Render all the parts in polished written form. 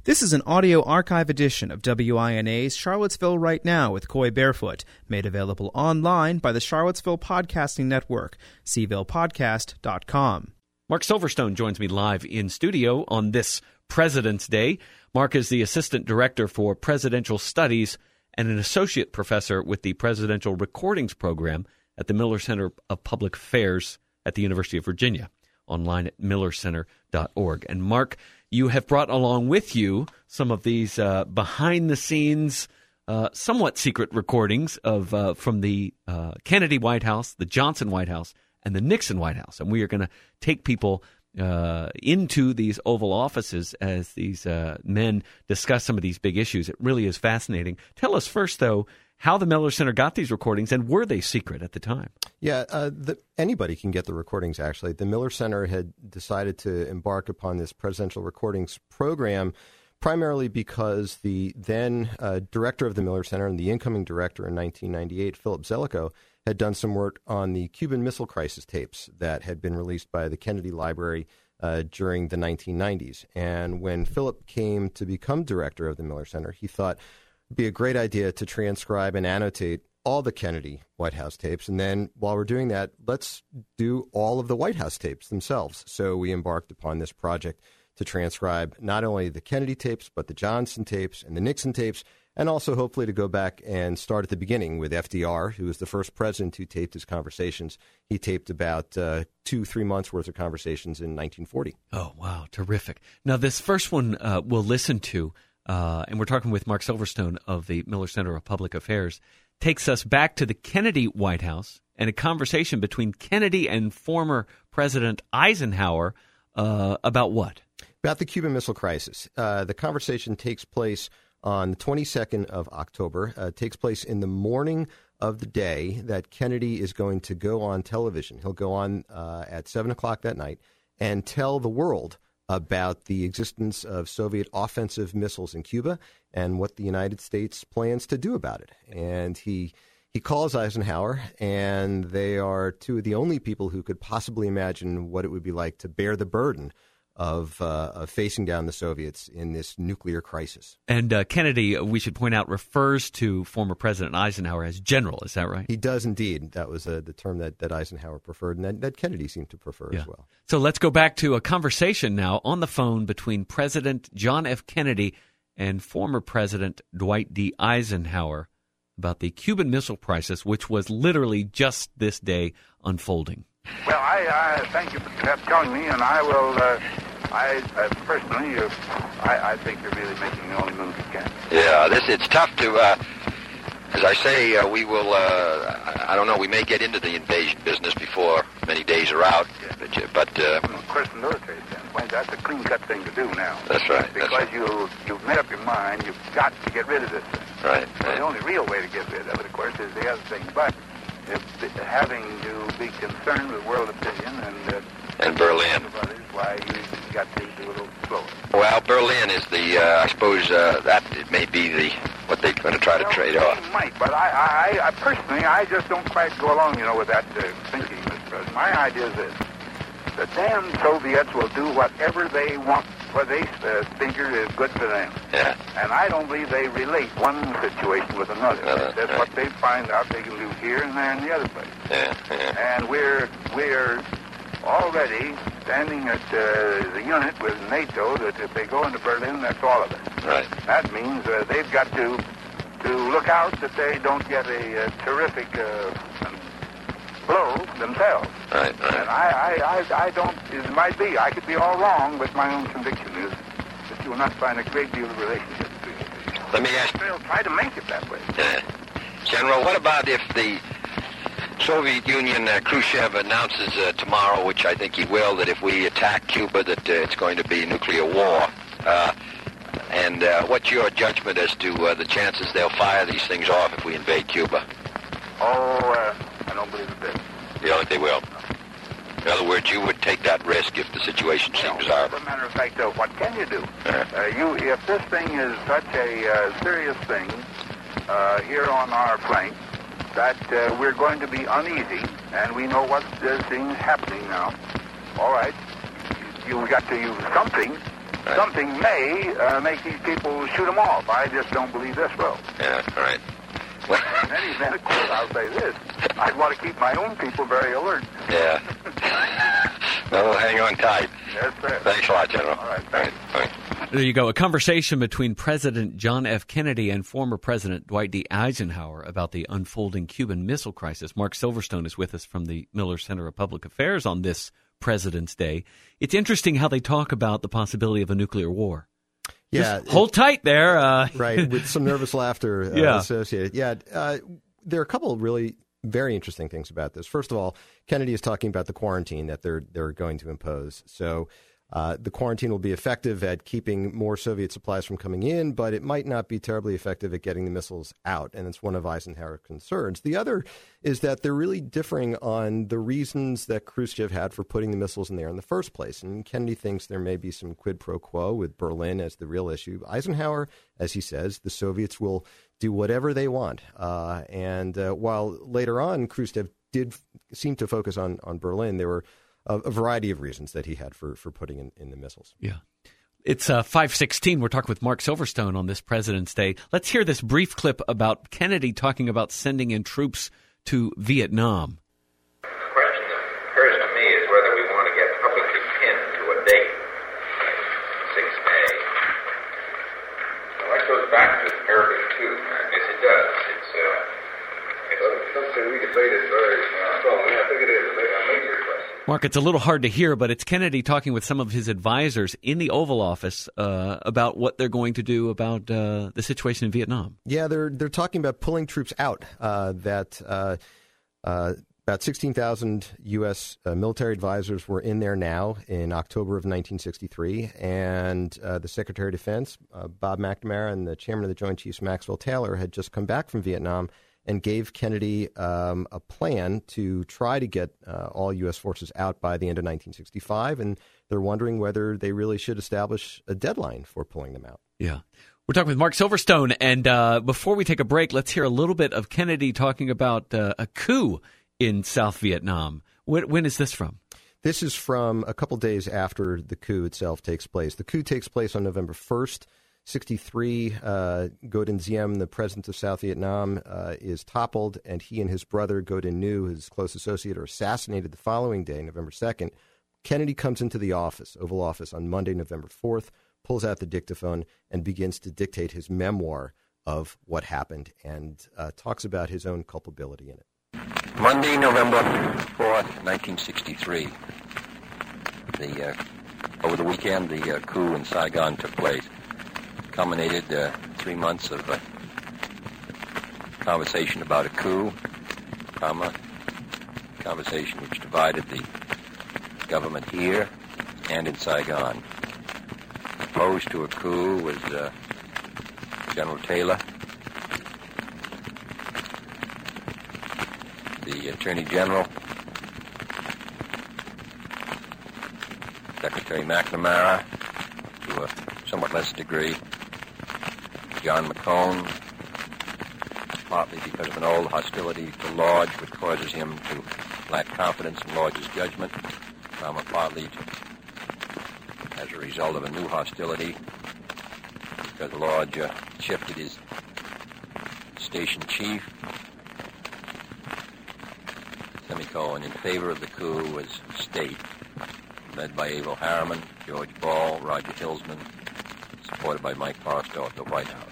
This is an audio archive edition of WINA's Charlottesville Right Now with Coy Barefoot, made available online by the Charlottesville Podcasting Network, cvillepodcast.com. Mark Silverstone joins me live in studio on this President's Day. Mark is the Assistant Director for Presidential Studies and an Associate Professor with the Presidential Recordings Program at the Miller Center of Public Affairs at the University of Virginia, online at millercenter.org. And Mark, you have brought along with you some of these behind-the-scenes, somewhat secret recordings of from the Kennedy White House, the Johnson White House, and the Nixon White House. And we are going to take people into these Oval Offices as these men discuss some of these big issues. It really is fascinating. Tell us first, though, how the Miller Center got these recordings, and were they secret at the time? Yeah, anybody can get the recordings, actually. The Miller Center had decided to embark upon this presidential recordings program primarily because the then director of the Miller Center and the incoming director in 1998, Philip Zelikow, had done some work on the Cuban Missile Crisis tapes that had been released by the Kennedy Library during the 1990s. And when Philip came to become director of the Miller Center, he thought it'd be a great idea to transcribe and annotate all the Kennedy White House tapes. And then while we're doing that, let's do all of the White House tapes themselves. So we embarked upon this project to transcribe not only the Kennedy tapes, but the Johnson tapes and the Nixon tapes, and also hopefully to go back and start at the beginning with FDR, who was the first president who taped his conversations. He taped about 2-3 months' worth of conversations in 1940. Oh, wow. Terrific. Now, this first one we'll listen to, and we're talking with Mark Silverstone of the Miller Center of Public Affairs, takes us back to the Kennedy White House and a conversation between Kennedy and former President Eisenhower about what? About the Cuban Missile Crisis. The conversation takes place on the 22nd of October, takes place in the morning of the day that Kennedy is going to go on television. He'll go on at 7 o'clock that night and tell the world about the existence of Soviet offensive missiles in Cuba and what the United States plans to do about it. And he calls Eisenhower, and they are two of the only people who could possibly imagine what it would be like to bear the burden of facing down the Soviets in this nuclear crisis. And Kennedy, we should point out, refers to former President Eisenhower as general. Is that right? He does indeed. That was the term that Eisenhower preferred, and that Kennedy seemed to prefer as well. So let's go back to a conversation now on the phone between President John F. Kennedy and former President Dwight D. Eisenhower about the Cuban Missile Crisis, which was literally just this day unfolding. Well, I thank you for telling me, and I will, personally, I think you're really making the only move you can. Yeah, it's tough to, as I say, we will, I don't know, we may get into the invasion business before many days are out, but of course, the military standpoint, that's a clean-cut thing to do now. That's right. Because you've made up your mind, you've got to get rid of this thing. Right. The only real way to get rid of it, of course, is the other thing, but having to be concerned with world opinion and Berlin. Why you got to do a little slower. Well, Berlin is the, I suppose that it may be what they're going to try to trade off. They might, but I personally, I just don't quite go along, with that thinking, Mr. President. My idea is this: the damn Soviets will do whatever they want, what they figure is good for them. Yeah. And I don't believe they relate one situation with another. That's right. what they find out they can do here and there and the other place. Yeah. And we're already standing at the unit with NATO that if they go into Berlin, that's all of it. Right. That means they've got to look out that they don't get a terrific blow themselves. Right. And I don't, it might be, I could be all wrong, but my own conviction is that you will not find a great deal of relationship between the two. Let me ask. They'll try to make it that way. General, what about if the Soviet Union, Khrushchev announces tomorrow, which I think he will, that if we attack Cuba, that it's going to be nuclear war? And what's your judgment as to the chances they'll fire these things off if we invade Cuba? I don't believe a bit. You don't think they will? In other words, you would take that risk if the situation seems desirable. As a matter of fact, what can you do? If this thing is such a serious thing here on our flank, that we're going to be uneasy, and we know what things happening now. All right, you've got to use something, Right. Something may make these people shoot them off. I just don't believe this will. Yeah, right. Well, In any event, of course, I'll say this. I'd want to keep my own people very alert. yeah. Well, hang on tight. Yes, sir. Thanks a lot, General. All right, thanks. Thanks. There you go. A conversation between President John F. Kennedy and former President Dwight D. Eisenhower about the unfolding Cuban Missile Crisis. Mark Silverstone is with us from the Miller Center of Public Affairs on this President's Day. It's interesting how they talk about the possibility of a nuclear war. Yeah, Just hold tight there. Right, with some nervous laughter associated. Yeah, there are a couple of really very interesting things about this. First of all, Kennedy is talking about the quarantine that they're going to impose. So the quarantine will be effective at keeping more Soviet supplies from coming in, but it might not be terribly effective at getting the missiles out, and it's one of Eisenhower's concerns. The other is that they're really differing on the reasons that Khrushchev had for putting the missiles in there in the first place. And Kennedy thinks there may be some quid pro quo with Berlin as the real issue. Eisenhower, as he says, the Soviets will do whatever they want. And while later on Khrushchev did seem to focus on Berlin, there were a variety of reasons that he had for putting in the missiles. Yeah. It's 5:16. We're talking with Mark Silverstone on this President's Day. Let's hear this brief clip about Kennedy talking about sending in troops to Vietnam. The question that occurs to me is whether we want to get publicly pinned to a date, like 6 May. Well, that goes back to Arabic too. Yes, it does. It's something we debate is very strong. I think it is a major question. Mark, it's a little hard to hear, but it's Kennedy talking with some of his advisors in the Oval Office about what they're going to do about the situation in Vietnam. Yeah, they're talking about pulling troops out. About 16,000 U.S. Military advisors were in there now in October of 1963, and the Secretary of Defense, Bob McNamara, and the Chairman of the Joint Chiefs, Maxwell Taylor, had just come back from Vietnam and gave Kennedy a plan to try to get all U.S. forces out by the end of 1965, and they're wondering whether they really should establish a deadline for pulling them out. Yeah. We're talking with Mark Silverstone, and before we take a break, let's hear a little bit of Kennedy talking about a coup in South Vietnam. When is this from? This is from a couple days after the coup itself takes place. The coup takes place on November 1st. 63, Ngo Dinh Diem, the president of South Vietnam, is toppled, and he and his brother, Ngo Dinh Nhu, his close associate, are assassinated the following day, November 2nd. Kennedy comes into the office, Oval Office, on Monday, November 4th, pulls out the dictaphone, and begins to dictate his memoir of what happened, and talks about his own culpability in it. Monday, November 4th, 1963. Over the weekend, the coup in Saigon took place. Culminated 3 months of conversation about a coup, conversation which divided the government here and in Saigon. Opposed to a coup was General Taylor. The Attorney General, Secretary McNamara, to a somewhat less degree, John McCone, partly because of an old hostility to Lodge, which causes him to lack confidence in Lodge's judgment, partly as a result of a new hostility, because Lodge shifted his station chief, in favor of the coup was State, led by Abel Harriman, George Ball, Roger Hilsman, supported by Mike Barstow at the White House.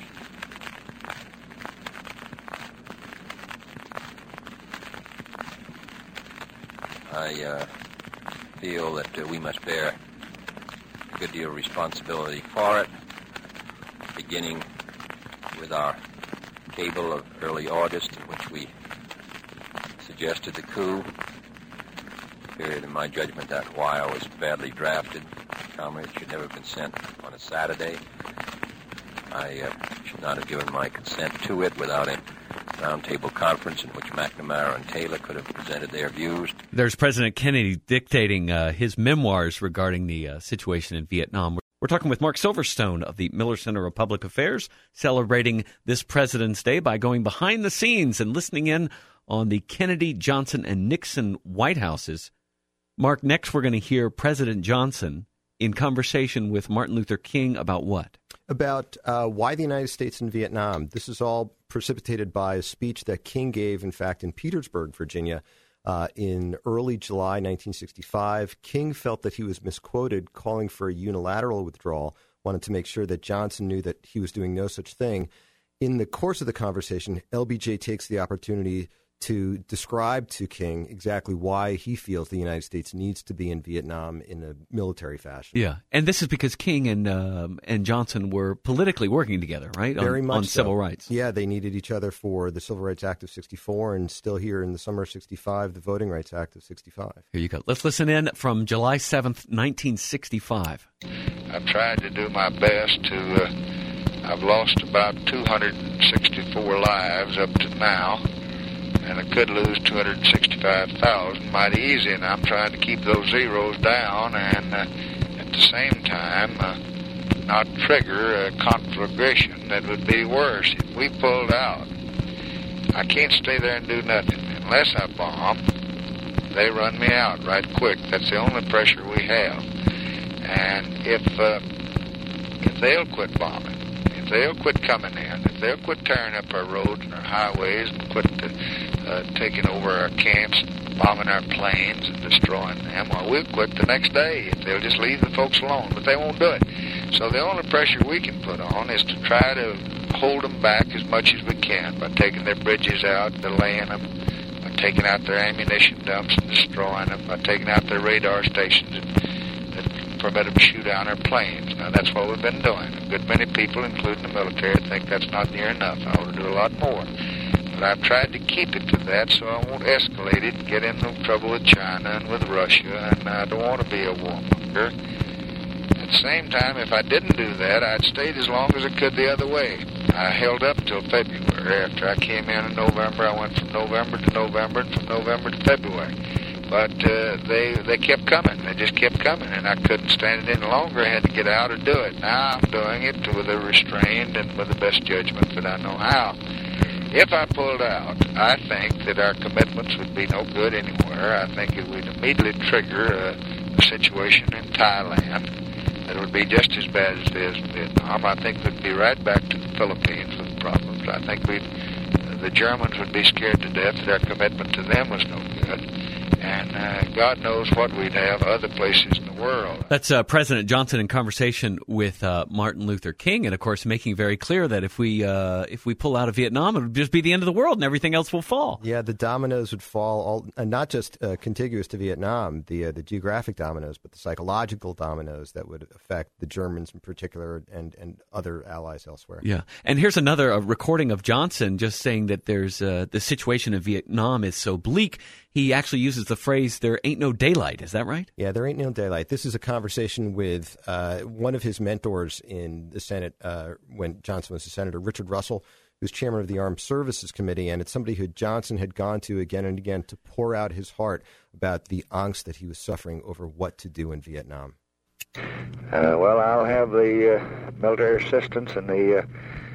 I feel that we must bear a good deal of responsibility for it, beginning with our cable of early August, in which we suggested the coup. Period, in my judgment, that wire was badly drafted. It should never have been sent on a Saturday. I should not have given my consent to it without a roundtable conference in which McNamara and Taylor could have presented their views. There's President Kennedy dictating his memoirs regarding the situation in Vietnam. We're talking with Mark Silverstone of the Miller Center of Public Affairs, celebrating this President's Day by going behind the scenes and listening in on the Kennedy, Johnson, and Nixon White Houses. Mark, next we're going to hear President Johnson in conversation with Martin Luther King about what? About why the United States in Vietnam. This is all precipitated by a speech that King gave, in fact, in Petersburg, Virginia, in early July 1965. King felt that he was misquoted, calling for a unilateral withdrawal, wanted to make sure that Johnson knew that he was doing no such thing. In the course of the conversation, LBJ takes the opportunity to describe to King exactly why he feels the United States needs to be in Vietnam in a military fashion. Yeah, and this is because King and Johnson were politically working together, right? Very much on so. Civil rights. Yeah, they needed each other for the Civil Rights Act of 64, and still here in the summer of 65, the Voting Rights Act of 65. Here you go. Let's listen in from July 7th, 1965. I've tried to do my best to, I've lost about 264 lives up to now, and I could lose 265,000 mighty easy, and I'm trying to keep those zeros down and at the same time not trigger a conflagration that would be worse. If we pulled out, I can't stay there and do nothing. Unless I bomb, they run me out right quick. That's the only pressure we have. And if they'll quit bombing, if they'll quit coming in, if they'll quit tearing up our roads and our highways and quit taking over our camps, bombing our planes and destroying them, well, we'll quit the next day if they'll just leave the folks alone. But they won't do it. So the only pressure we can put on is to try to hold them back as much as we can by taking their bridges out, delaying them, by taking out their ammunition dumps and destroying them, by taking out their radar stations that prevent them to shoot down our planes. Now, that's what we've been doing. A good many people, including the military, think that's not near enough. I ought to do a lot more. But I've tried to keep it to that so I won't escalate it and get into trouble with China and with Russia, and I don't want to be a warmonger. At the same time, if I didn't do that, I'd stayed as long as I could the other way. I held up till February. After I came in November, I went from November to November and from November to February. But they kept coming. They just kept coming, and I couldn't stand it any longer. I had to get out or do it. Now I'm doing it with a restrained and with the best judgment that I know how. If I pulled out, I think that our commitments would be no good anywhere. I think it would immediately trigger a situation in Thailand that would be just as bad as it is in Vietnam. I think we'd be right back to the Philippines with problems. I think the Germans would be scared to death that our commitment to them was no good. And God knows what we'd have other places in the world. That's President Johnson in conversation with Martin Luther King, and of course making very clear that if we pull out of Vietnam, it would just be the end of the world, and everything else will fall. Yeah, the dominoes would fall, not just contiguous to Vietnam, the geographic dominoes, but the psychological dominoes that would affect the Germans in particular and other allies elsewhere. Yeah, and here's another recording of Johnson just saying that there's the situation in Vietnam is so bleak. He actually uses the phrase, there ain't no daylight. Is that right? Yeah, there ain't no daylight. This is a conversation with one of his mentors in the Senate when Johnson was a senator, Richard Russell, who's chairman of the Armed Services Committee, and it's somebody who Johnson had gone to again and again to pour out his heart about the angst that he was suffering over what to do in Vietnam. Well, I'll have the military assistance and the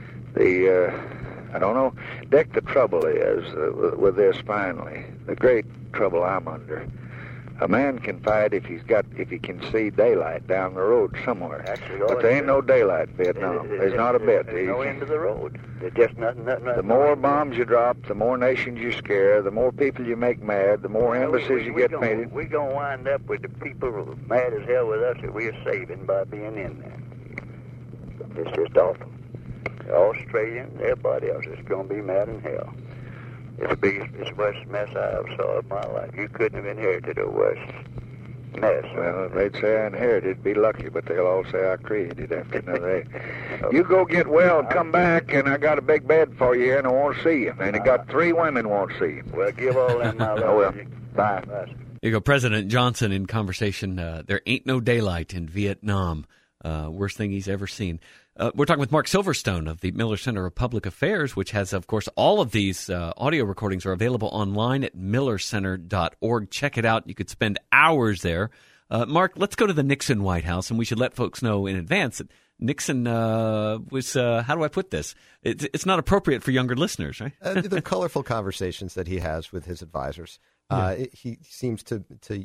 I don't know, Dick, the trouble is with this finally, the great trouble I'm under. A man can fight if he can see daylight down the road somewhere. Actually, but there ain't no daylight in Vietnam. There's not a bit. There's no end of the road. There's just nothing. The more bombs you drop, the more nations you scare, the more people you make mad, the more embassies you get painted. We're going to wind up with the people mad as hell with us that we're saving by being in there. It's just awful. The Australians, everybody else is going to be mad in hell. It's the biggest, it's the worst mess I ever saw in my life. You couldn't have inherited a worse mess. Well, they'd say I inherited, be lucky, but they'll all say I created after another day. You go get well and come back, and I got a big bed for you here, and I want to see you. And I got 3 women want to see you. Well, give all them my love. Oh, well. Bye. There you go, President Johnson in conversation. There ain't no daylight in Vietnam. Worst thing he's ever seen. We're talking with Mark Silverstone of the Miller Center of Public Affairs, which has, of course, all of these audio recordings are available online at millercenter.org. Check it out. You could spend hours there. Mark, let's go to the Nixon White House, and we should let folks know in advance that Nixon was, how do I put this? It's not appropriate for younger listeners, right? The colorful conversations that he has with his advisors. He seems to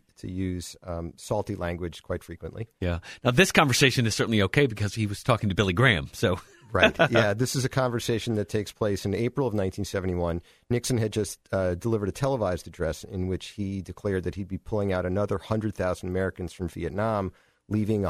use salty language quite frequently. Yeah. Now, this conversation is certainly okay because he was talking to Billy Graham, so... Right. Yeah, this is a conversation that takes place in April of 1971. Nixon had just delivered a televised address in which he declared that he'd be pulling out another 100,000 Americans from Vietnam, leaving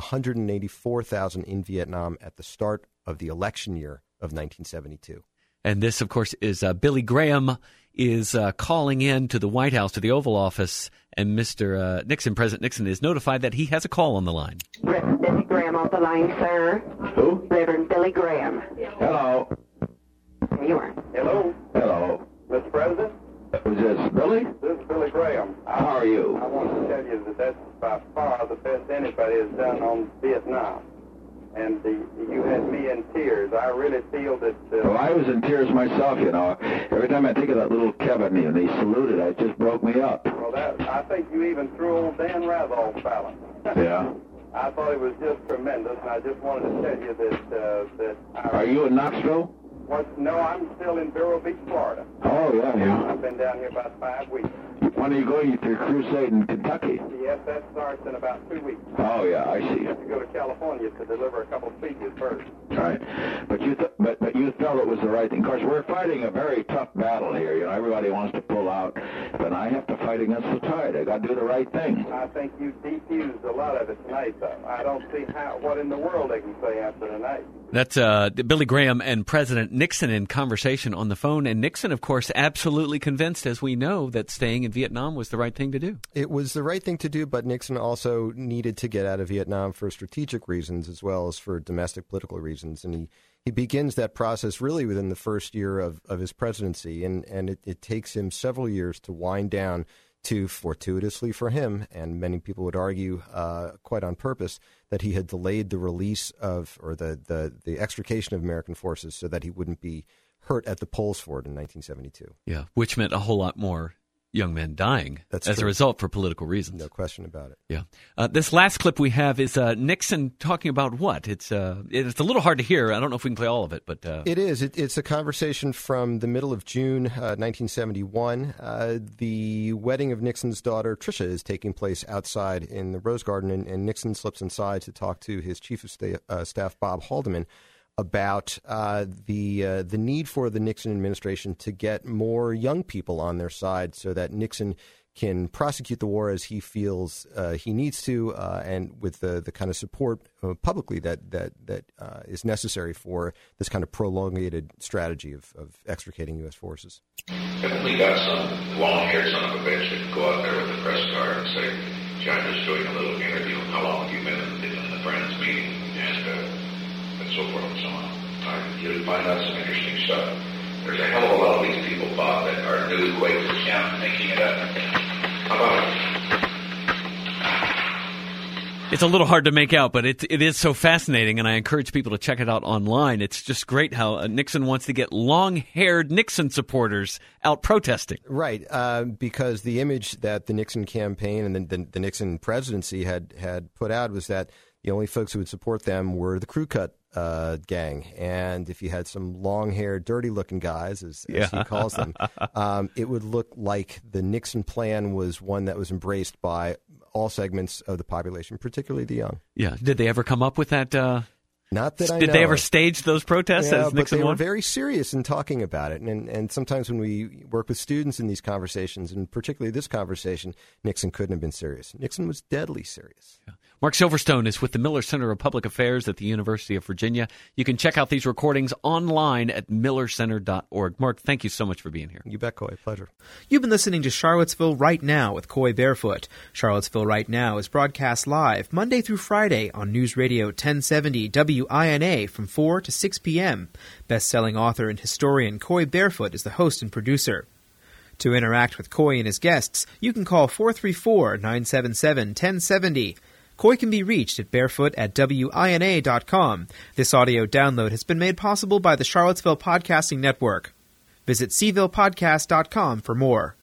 184,000 in Vietnam at the start of the election year of 1972. And this, of course, is Billy Graham is calling in to the White House, to the Oval Office, and Mr. Nixon, President Nixon, is notified that he has a call on the line. Reverend Billy Graham on the line, sir. Who? Reverend Billy Graham. Hello. There you are. Hello, Hello. Mr. President. Who's this, Billy? This is Billy Graham. How are you? I want to tell you that that's by far the best anybody has done on Vietnam. And you had me in tears. I really feel that... Well, I was in tears myself, you know. Every time I think of that little Kevin and he saluted, it just broke me up. Well, I think you even threw old Dan Rather balance. Yeah. I thought it was just tremendous, and I just wanted to tell you that Are you in Knoxville? No, I'm still in Vero Beach, Florida. Oh, yeah. I've been down here about 5 weeks. When are you going to your crusade in Kentucky? Yes, that starts in about 2 weeks. Oh, yeah, I see. I have to go to California to deliver a couple of speeches first. Right. But you felt it was the right thing. Of course, we're fighting a very tough battle here. You know, everybody wants to pull out, but I have to fight against the tide. I got to do the right thing. I think you defused a lot of it tonight, though. I don't see what in the world they can say after tonight. That's Billy Graham and President Nixon in conversation on the phone. And Nixon, of course, absolutely convinced, as we know, that staying in Vietnam was the right thing to do. It was the right thing to do, but Nixon also needed to get out of Vietnam for strategic reasons as well as for domestic political reasons. And he begins that process really within the first year of his presidency. And it takes him several years to wind down to, fortuitously for him, and many people would argue quite on purpose, that he had delayed the release of, or the extrication of American forces so that he wouldn't be hurt at the polls for it in 1972. Yeah, which meant a whole lot more young men dying That's as true. a result for political reasons. No question about it. Yeah. This last clip we have is Nixon talking about what? It's a little hard to hear. I don't know if we can play all of it, but It is. It's a conversation from the middle of June 1971. The wedding of Nixon's daughter, Tricia, is taking place outside in the Rose Garden, and Nixon slips inside to talk to his chief of staff, Bob Haldeman, about the need for the Nixon administration to get more young people on their side so that Nixon can prosecute the war as he feels he needs to, and with the kind of support publicly that is necessary for this kind of prolongated strategy of extricating U.S. forces. If we got some long-haired son of a bitch that could go out there with a press card and say, John, just doing a little interview, how long have you been in the Friends meeting, and so forth and so on. You'll find out some interesting stuff. There's a hell of a lot of these people, Bob, that are new Quakers. Yeah, I'm making it up. How about it? it's a little hard to make out, but it is so fascinating, and I encourage people to check it out online. It's just great how Nixon wants to get long-haired Nixon supporters out protesting. Right, because the image that the Nixon campaign and the Nixon presidency had put out was that the only folks who would support them were the crew cut gang. And if you had some long-haired, dirty-looking guys, as he calls them, it would look like the Nixon plan was one that was embraced by all segments of the population, particularly the young. Yeah. Did they ever come up with that? Not that I know. Did they ever stage those protests as Nixon but they won? were very serious in talking about it. And sometimes when we work with students in these conversations, and particularly this conversation, Nixon couldn't have been serious. Nixon was deadly serious. Yeah. Mark Silverstone is with the Miller Center of Public Affairs at the University of Virginia. You can check out these recordings online at millercenter.org. Mark, thank you so much for being here. You bet, Coy. Pleasure. You've been listening to Charlottesville Right Now with Coy Barefoot. Charlottesville Right Now is broadcast live Monday through Friday on News Radio 1070 WINA from 4 to 6 p.m. Best-selling author and historian Coy Barefoot is the host and producer. To interact with Coy and his guests, you can call 434-977-1070. Coy can be reached at barefoot@wina.com. This audio download has been made possible by the Charlottesville Podcasting Network. Visit cvillepodcast.com for more.